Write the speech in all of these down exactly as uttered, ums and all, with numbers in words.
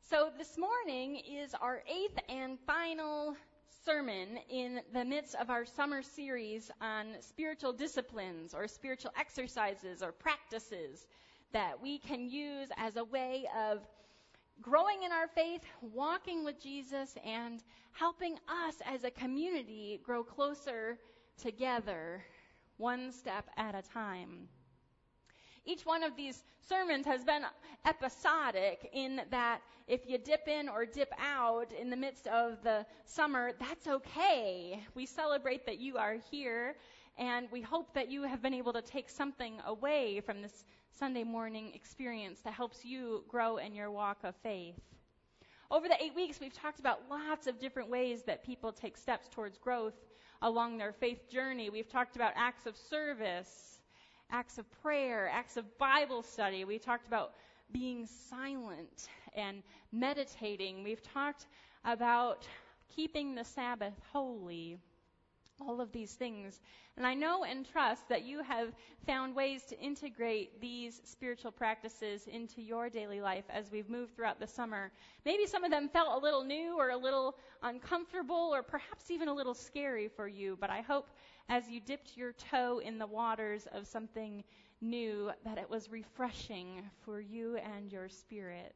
So this morning is our eighth and final sermon in the midst of our summer series on spiritual disciplines or spiritual exercises or practices that we can use as a way of growing in our faith, walking with Jesus, and helping us as a community grow closer together, one step at a time. Each one of these sermons has been episodic in that if you dip in or dip out in the midst of the summer, that's okay. We celebrate that you are here, and we hope that you have been able to take something away from this Sunday morning experience that helps you grow in your walk of faith. Over the eight weeks, we've talked about lots of different ways that people take steps towards growth along their faith journey. We've talked about acts of service, acts of prayer, acts of Bible study. We talked about being silent and meditating. We've talked about keeping the Sabbath holy. All of these things. And I know and trust that you have found ways to integrate these spiritual practices into your daily life as we've moved throughout the summer. Maybe some of them felt a little new or a little uncomfortable or perhaps even a little scary for you, but I hope as you dipped your toe in the waters of something new that it was refreshing for you and your spirit.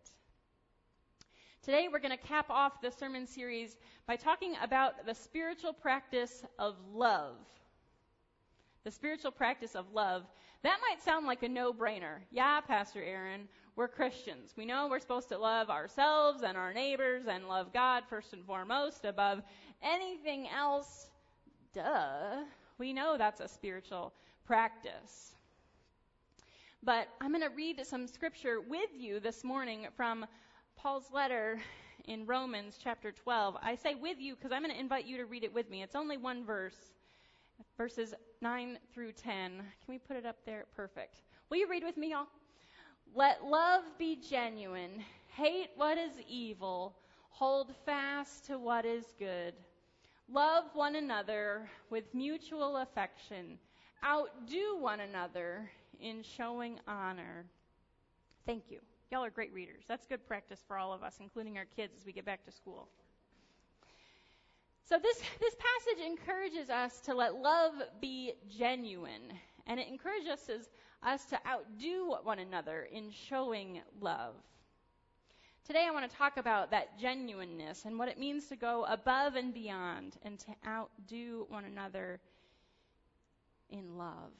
Today we're going to cap off the sermon series by talking about the spiritual practice of love. The spiritual practice of love. That might sound like a no-brainer. Yeah, Pastor Aaron, we're Christians. We know we're supposed to love ourselves and our neighbors and love God first and foremost above anything else. Duh. We know that's a spiritual practice. But I'm going to read some scripture with you this morning from Paul's letter in Romans chapter twelve. I say with you because I'm going to invite you to read it with me. It's only one verse, verses nine through ten. Can we put it up there? Perfect. Will you read with me, y'all? Let love be genuine. Hate what is evil. Hold fast to what is good. Love one another with mutual affection. Outdo one another in showing honor. Thank you. Y'all are great readers. That's good practice for all of us, including our kids as we get back to school. So this, this passage encourages us to let love be genuine. And it encourages us, us to outdo one another in showing love. Today I want to talk about that genuineness and what it means to go above and beyond and to outdo one another in love.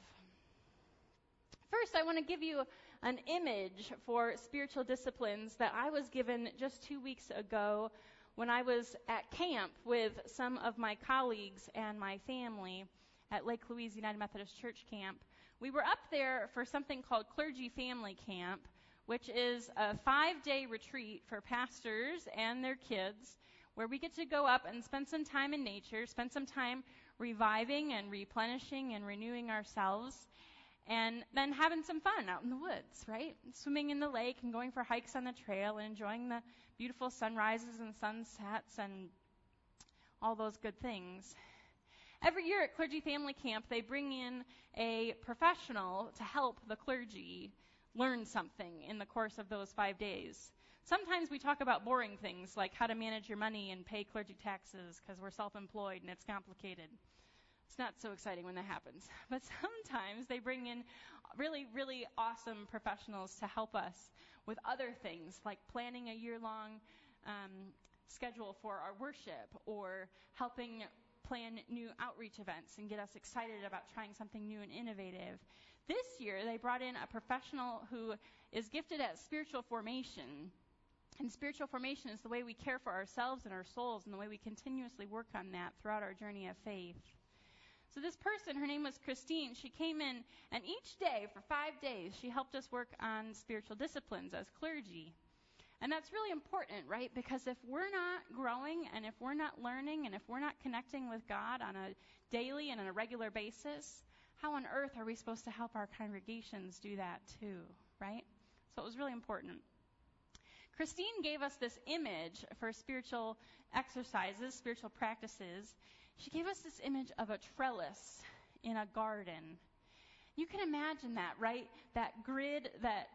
First, I want to give you an image for spiritual disciplines that I was given just two weeks ago when I was at camp with some of my colleagues and my family at Lake Louise United Methodist Church Camp. We were up there for something called Clergy Family Camp, which is a five-day retreat for pastors and their kids, where we get to go up and spend some time in nature, spend some time reviving and replenishing and renewing ourselves, and then having some fun out in the woods, right? Swimming in the lake and going for hikes on the trail and enjoying the beautiful sunrises and sunsets and all those good things. Every year at Clergy Family Camp, they bring in a professional to help the clergy learn something in the course of those five days. Sometimes we talk about boring things like how to manage your money and pay clergy taxes because we're self-employed and it's complicated. It's not so exciting when that happens. But sometimes they bring in really, really awesome professionals to help us with other things, like planning a year-long um, schedule for our worship or helping plan new outreach events and get us excited about trying something new and innovative. This year, they brought in a professional who is gifted at spiritual formation. And spiritual formation is the way we care for ourselves and our souls and the way we continuously work on that throughout our journey of faith. So this person, her name was Christine, she came in, and each day, for five days, she helped us work on spiritual disciplines as clergy. And that's really important, right? Because if we're not growing, and if we're not learning, and if we're not connecting with God on a daily and on a regular basis, how on earth are we supposed to help our congregations do that too, right? So it was really important. Christine gave us this image for spiritual exercises, spiritual practices. She gave us this image of a trellis in a garden. You can imagine that, right? That grid that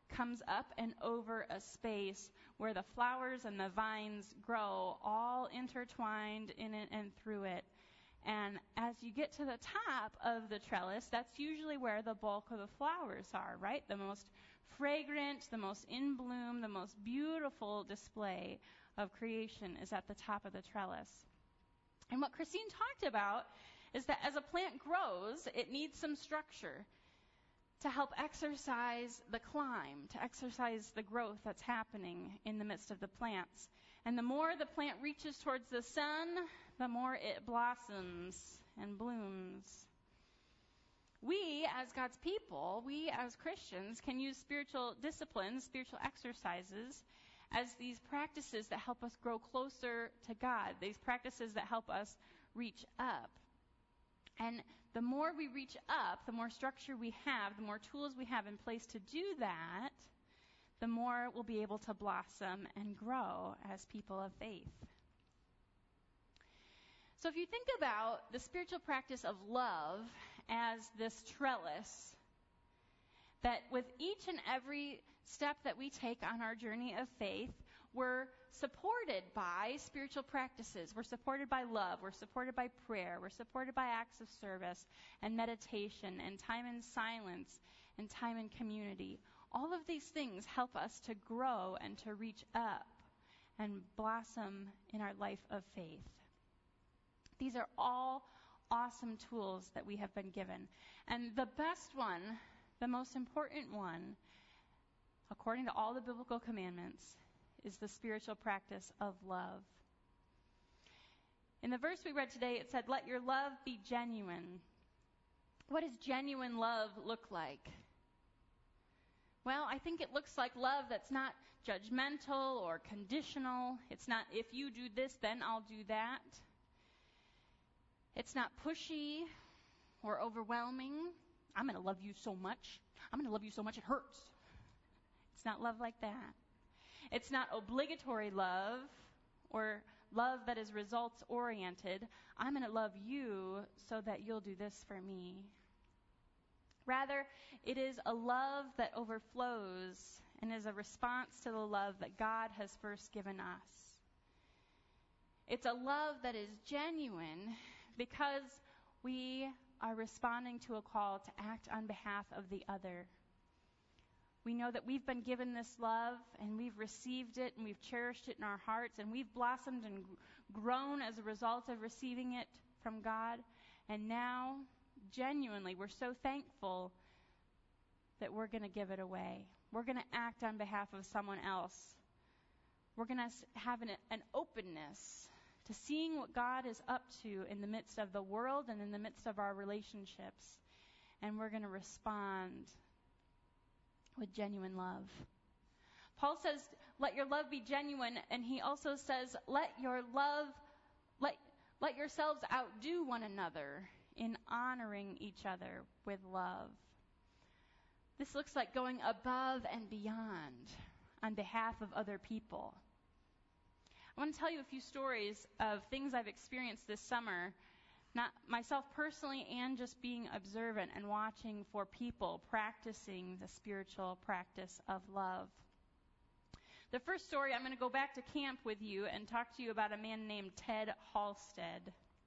comes up and over a space where the flowers and the vines grow, all intertwined in it and through it. And as you get to the top of the trellis, that's usually where the bulk of the flowers are, right? The most fragrant, the most in bloom, the most beautiful display of creation is at the top of the trellis. And what Christine talked about is that as a plant grows, it needs some structure to help exercise the climb, to exercise the growth that's happening in the midst of the plants. And the more the plant reaches towards the sun, the more it blossoms and blooms. We, as God's people, we as Christians, can use spiritual disciplines, spiritual exercises, as these practices that help us grow closer to God, these practices that help us reach up. And the more we reach up, the more structure we have, the more tools we have in place to do that, the more we'll be able to blossom and grow as people of faith. So if you think about the spiritual practice of love as this trellis, that with each and every step that we take on our journey of faith, we're supported by spiritual practices. We're supported by love. We're supported by prayer. We're supported by acts of service and meditation and time in silence and time in community. All of these things help us to grow and to reach up and blossom in our life of faith. These are all awesome tools that we have been given. And the best one, the most important one, according to all the biblical commandments, is the spiritual practice of love. In the verse we read today, it said, "Let your love be genuine." What does genuine love look like? Well, I think it looks like love that's not judgmental or conditional. It's not, if you do this, then I'll do that. It's not pushy or overwhelming. I'm going to love you so much. I'm going to love you so much it hurts. It's not love like that. It's not obligatory love or love that is results-oriented. I'm going to love you so that you'll do this for me. Rather, it is a love that overflows and is a response to the love that God has first given us. It's a love that is genuine because we are responding to a call to act on behalf of the other. We know that we've been given this love, and we've received it, and we've cherished it in our hearts, and we've blossomed and grown as a result of receiving it from God. And now, genuinely, we're so thankful that we're going to give it away. We're going to act on behalf of someone else. We're going to have an, an openness to seeing what God is up to in the midst of the world and in the midst of our relationships. And we're going to respond with genuine love. Paul says, let your love be genuine, and he also says, let your love, let, let yourselves outdo one another in honoring each other with love. This looks like going above and beyond on behalf of other people. I want to tell you a few stories of things I've experienced this summer, not myself personally, and just being observant and watching for people practicing the spiritual practice of love. The first story, I'm going to go back to camp with you and talk to you about a man named Ted Halstead.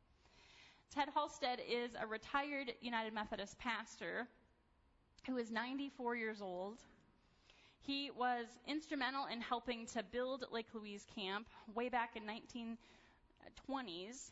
Ted Halstead is a retired United Methodist pastor who is ninety-four years old. He was instrumental in helping to build Lake Louise Camp way back in nineteen twenties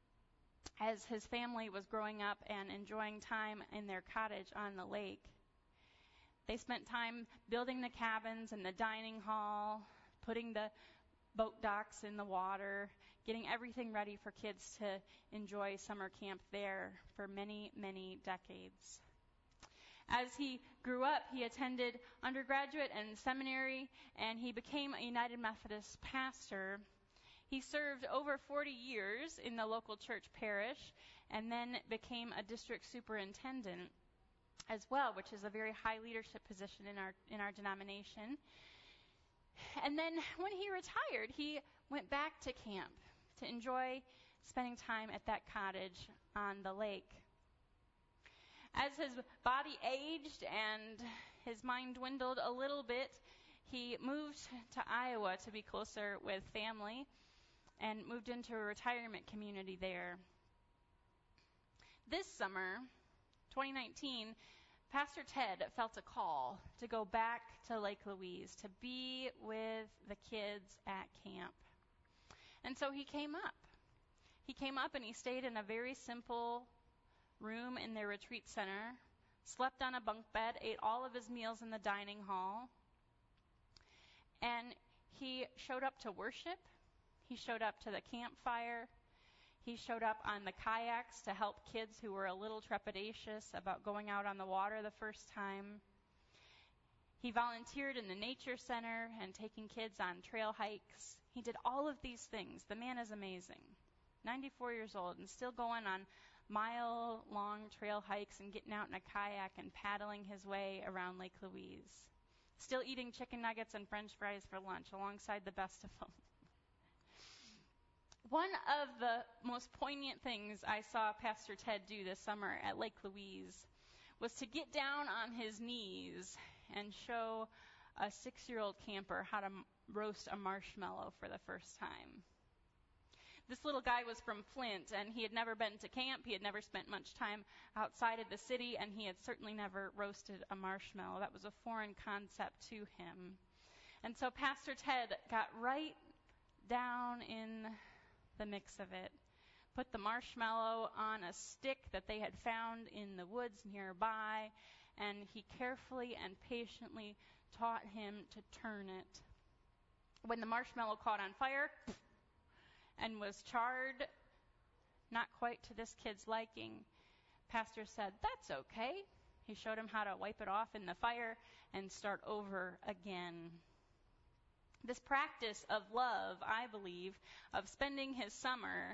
as his family was growing up and enjoying time in their cottage on the lake. They spent time building the cabins and the dining hall, putting the boat docks in the water, getting everything ready for kids to enjoy summer camp there for many, many decades. As he grew up, he attended undergraduate and seminary, and he became a United Methodist pastor. He served over forty years in the local church parish and then became a district superintendent as well, which is a very high leadership position in our in our denomination. And then when he retired, he went back to camp to enjoy spending time at that cottage on the lake. As his body aged and his mind dwindled a little bit. He moved to Iowa to be closer with family and moved into a retirement community there. This summer, twenty nineteen, Pastor Ted felt a call to go back to Lake Louise to be with the kids at camp. And so he came up. He came up and he stayed in a very simple room in their retreat center, slept on a bunk bed, ate all of his meals in the dining hall, and he showed up to worship. He showed up to the campfire. He showed up on the kayaks to help kids who were a little trepidatious about going out on the water the first time. He volunteered in the nature center and taking kids on trail hikes. He did all of these things. The man is amazing. ninety-four years old and still going on mile-long trail hikes and getting out in a kayak and paddling his way around Lake Louise. Still eating chicken nuggets and french fries for lunch alongside the best of them. One of the most poignant things I saw Pastor Ted do this summer at Lake Louise was to get down on his knees and show a six-year-old camper how to m- roast a marshmallow for the first time. This little guy was from Flint, and he had never been to camp. He had never spent much time outside of the city, and he had certainly never roasted a marshmallow. That was a foreign concept to him. And so Pastor Ted got right down in the mix of it, put the marshmallow on a stick that they had found in the woods nearby, and he carefully and patiently taught him to turn it. When the marshmallow caught on fire and was charred, not quite to this kid's liking, Pastor said, "That's okay." He showed him how to wipe it off in the fire and start over again. This practice of love, I believe, of spending his summer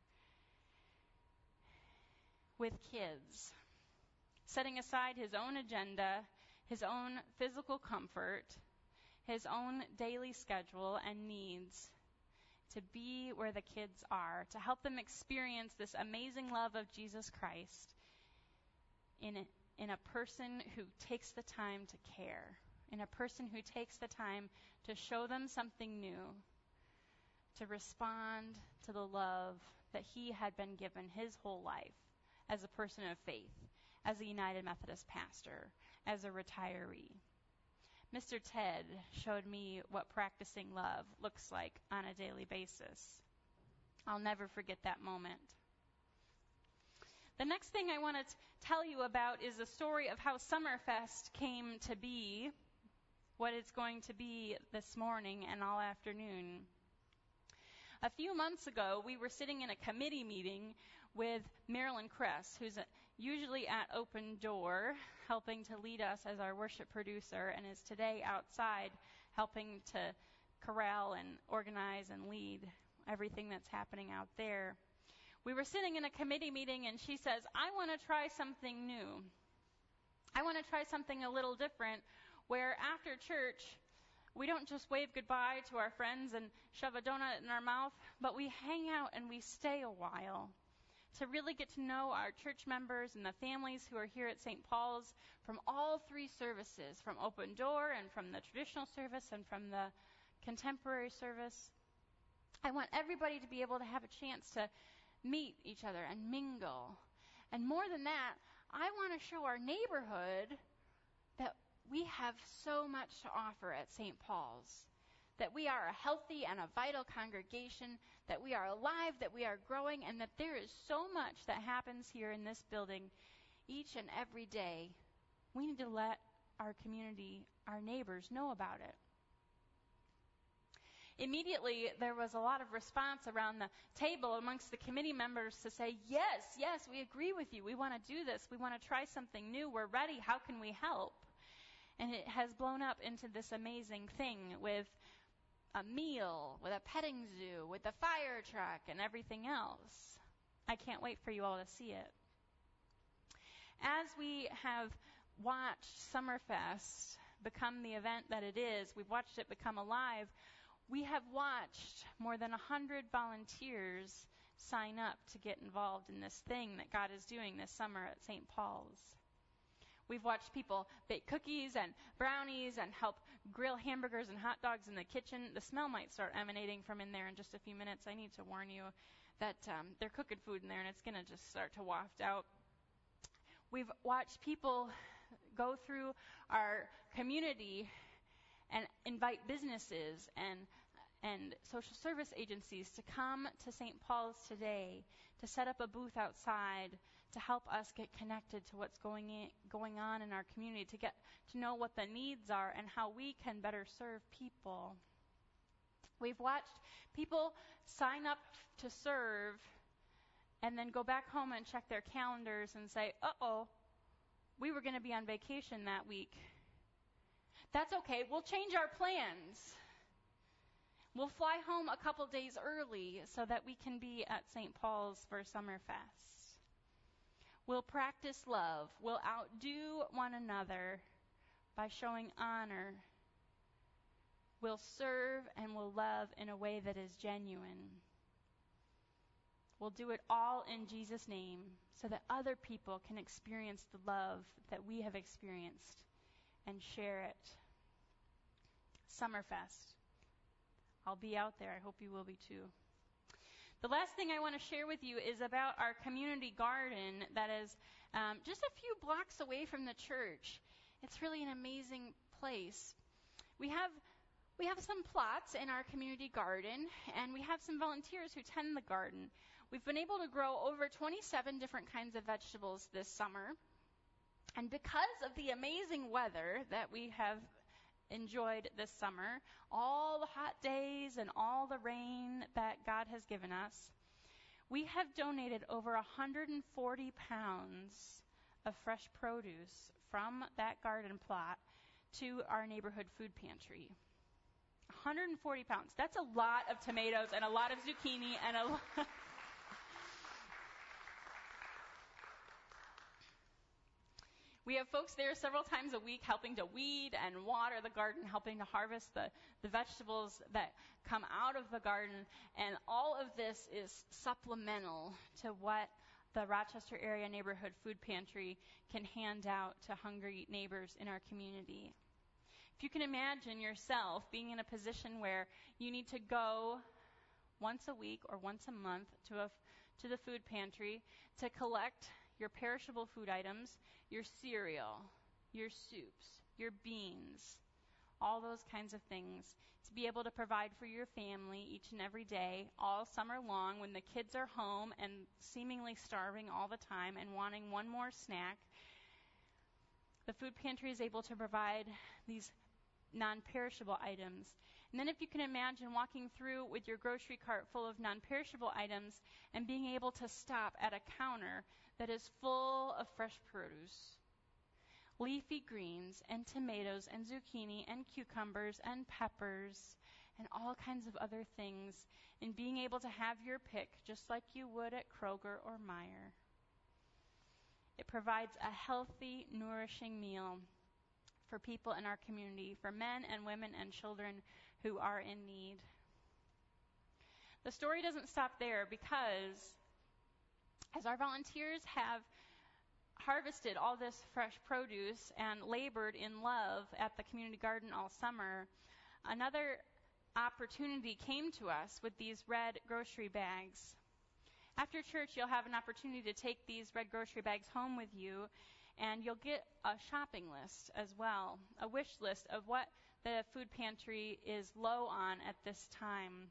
with kids, setting aside his own agenda, his own physical comfort, his own daily schedule and needs, to be where the kids are, to help them experience this amazing love of Jesus Christ in a, in a person who takes the time to care, in a person who takes the time to show them something new, to respond to the love that he had been given his whole life as a person of faith, as a United Methodist pastor, as a retiree. Mister Ted showed me what practicing love looks like on a daily basis. I'll never forget that moment. The next thing I want to tell you about is the story of how Summerfest came to be what it's going to be this morning and all afternoon. A few months ago, we were sitting in a committee meeting with Marilyn Kress, who's a, usually at Open Door, helping to lead us as our worship producer, and is today outside helping to corral and organize and lead everything that's happening out there. We were sitting in a committee meeting, and she says, "I want to try something new. I want to try something a little different, where after church, we don't just wave goodbye to our friends and shove a donut in our mouth, but we hang out and we stay a while to really get to know our church members and the families who are here at Saint Paul's from all three services, from Open Door and from the traditional service and from the contemporary service. I want everybody to be able to have a chance to meet each other and mingle. And more than that, I want to show our neighborhood that we have so much to offer at Saint Paul's, that we are a healthy and a vital congregation, that we are alive, that we are growing, and that there is so much that happens here in this building each and every day. We need to let our community, our neighbors, know about it. Immediately, there was a lot of response around the table amongst the committee members to say, yes, yes, we agree with you. We want to do this. We want to try something new. We're ready. How can we help? And it has blown up into this amazing thing with a meal, with a petting zoo, with a fire truck, and everything else. I can't wait for you all to see it. As we have watched Summerfest become the event that it is, we've watched it become alive, we have watched more than one hundred volunteers sign up to get involved in this thing that God is doing this summer at Saint Paul's. We've watched people bake cookies and brownies and help grill hamburgers and hot dogs in the kitchen. The smell might start emanating from in there in just a few minutes. I need to warn you that um, they're cooking food in there, and it's going to just start to waft out. We've watched people go through our community and invite businesses and and social service agencies to come to Saint Paul's today, to set up a booth outside, to help us get connected to what's going in, going on in our community, to get to know what the needs are and how we can better serve people. We've watched people sign up to serve and then go back home and check their calendars and say, uh-oh, we were going to be on vacation that week. That's okay. We'll change our plans. We'll fly home a couple days early so that we can be at Saint Paul's for Summerfest. We'll practice love. We'll outdo one another by showing honor. We'll serve and we'll love in a way that is genuine. We'll do it all in Jesus' name so that other people can experience the love that we have experienced and share it. Summerfest. I'll be out there. I hope you will be too. The last thing I want to share with you is about our community garden that is um, just a few blocks away from the church. It's really an amazing place. We have we have some plots in our community garden, and we have some volunteers who tend the garden. We've been able to grow over twenty-seven different kinds of vegetables this summer. And because of the amazing weather that we have enjoyed this summer, all the hot days and all the rain that God has given us, we have donated over one hundred forty pounds of fresh produce from that garden plot to our neighborhood food pantry. one hundred forty pounds. That's a lot of tomatoes and a lot of zucchini and a lot. We have folks there several times a week helping to weed and water the garden, helping to harvest the, the vegetables that come out of the garden. And all of this is supplemental to what the Rochester Area Neighborhood Food Pantry can hand out to hungry neighbors in our community. If you can imagine yourself being in a position where you need to go once a week or once a month to a, to the food pantry to collect your perishable food items, your cereal, your soups, your beans, all those kinds of things, to be able to provide for your family each and every day, all summer long, when the kids are home and seemingly starving all the time and wanting one more snack. The food pantry is able to provide these non-perishable items. And then if you can imagine walking through with your grocery cart full of non-perishable items and being able to stop at a counter that is full of fresh produce, leafy greens and tomatoes and zucchini and cucumbers and peppers and all kinds of other things, and being able to have your pick just like you would at Kroger or Meijer. It provides a healthy, nourishing meal for people in our community, for men and women and children who are in need. The story doesn't stop there, because as our volunteers have harvested all this fresh produce and labored in love at the community garden all summer, another opportunity came to us with these red grocery bags. After church, you'll have an opportunity to take these red grocery bags home with you, and you'll get a shopping list as well, a wish list of what the food pantry is low on at this time.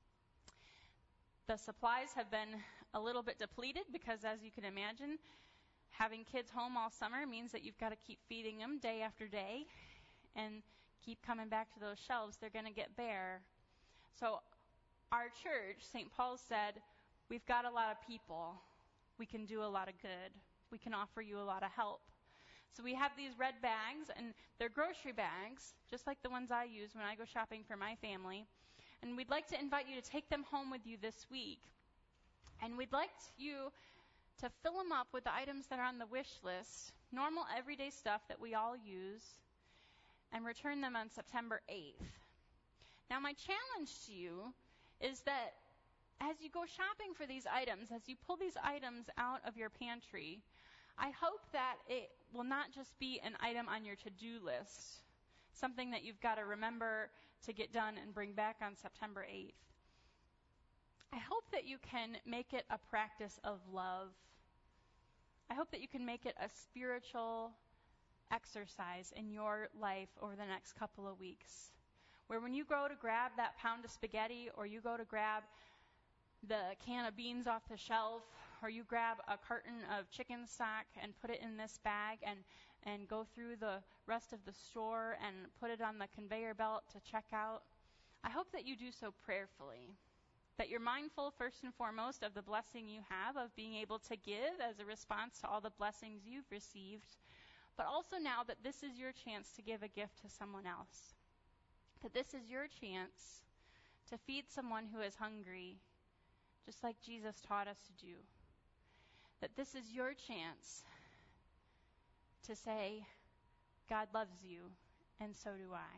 The supplies have been a little bit depleted because, as you can imagine, having kids home all summer means that you've got to keep feeding them day after day and keep coming back to those shelves. They're going to get bare. So our church, Saint Paul's, said, we've got a lot of people. We can do a lot of good. We can offer you a lot of help. So we have these red bags, and they're grocery bags, just like the ones I use when I go shopping for my family. And we'd like to invite you to take them home with you this week. And we'd like you to fill them up with the items that are on the wish list, normal everyday stuff that we all use, and return them on September eighth. Now, my challenge to you is that as you go shopping for these items, as you pull these items out of your pantry, I hope that it will not just be an item on your to-do list, something that you've got to remember to get done and bring back on September eighth. I hope that you can make it a practice of love. I hope that you can make it a spiritual exercise in your life over the next couple of weeks, where when you go to grab that pound of spaghetti, or you go to grab the can of beans off the shelf, or you grab a carton of chicken stock and put it in this bag and, and go through the rest of the store and put it on the conveyor belt to check out, I hope that you do so prayerfully, that you're mindful first and foremost of the blessing you have of being able to give as a response to all the blessings you've received, but also now that this is your chance to give a gift to someone else, that this is your chance to feed someone who is hungry, just like Jesus taught us to do, that this is your chance to say, God loves you, and so do I.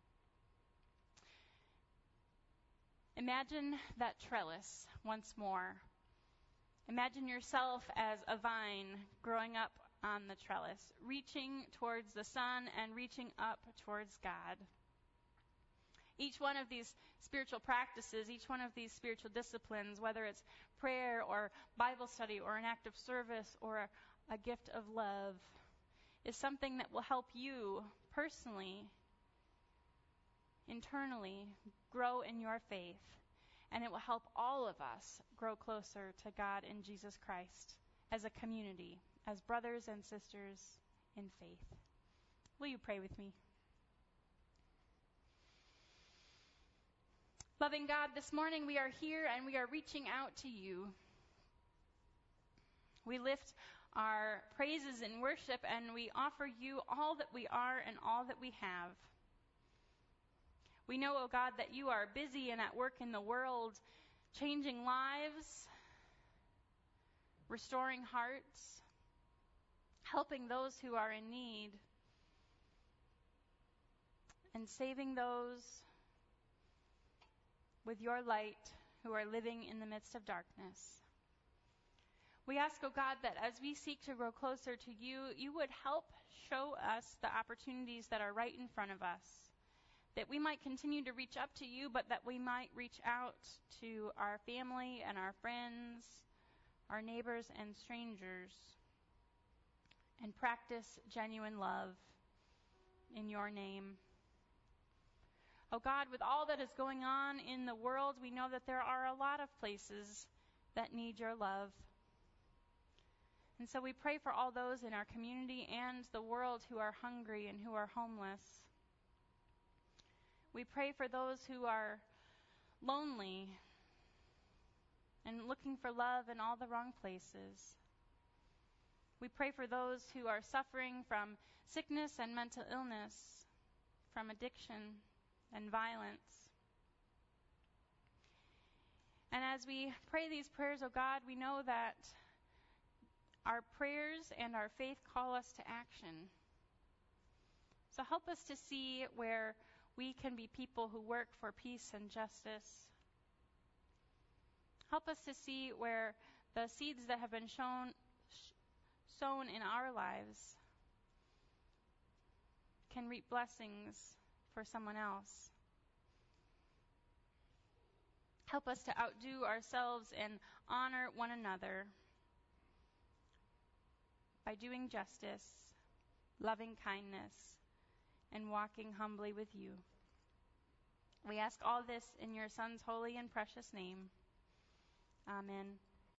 Imagine that trellis once more. Imagine yourself as a vine growing up on the trellis, reaching towards the sun and reaching up towards God. Each one of these spiritual practices, each one of these spiritual disciplines, whether it's prayer or Bible study or an act of service or a, a gift of love, is something that will help you personally, internally, grow in your faith. And it will help all of us grow closer to God in Jesus Christ as a community, as brothers and sisters in faith. Will you pray with me? Loving God, this morning we are here and we are reaching out to you. We lift our praises in worship and we offer you all that we are and all that we have. We know, oh God, that you are busy and at work in the world, changing lives, restoring hearts, helping those who are in need, and saving those with your light who are living in the midst of darkness. We ask, oh God, that as we seek to grow closer to you, you would help show us the opportunities that are right in front of us, that we might continue to reach up to you, but that we might reach out to our family and our friends, our neighbors and strangers, and practice genuine love in your name. Oh God, with all that is going on in the world, we know that there are a lot of places that need your love. And so we pray for all those in our community and the world who are hungry and who are homeless. We pray for those who are lonely and looking for love in all the wrong places. We pray for those who are suffering from sickness and mental illness, from addiction and violence. And as we pray these prayers, oh God, we know that our prayers and our faith call us to action. So help us to see where we can be people who work for peace and justice. Help us to see where the seeds that have been shown, sh- sown in our lives can reap blessings for someone else. Help us to outdo ourselves and honor one another by doing justice, loving kindness, and walking humbly with you. We ask all this in your Son's holy and precious name. Amen.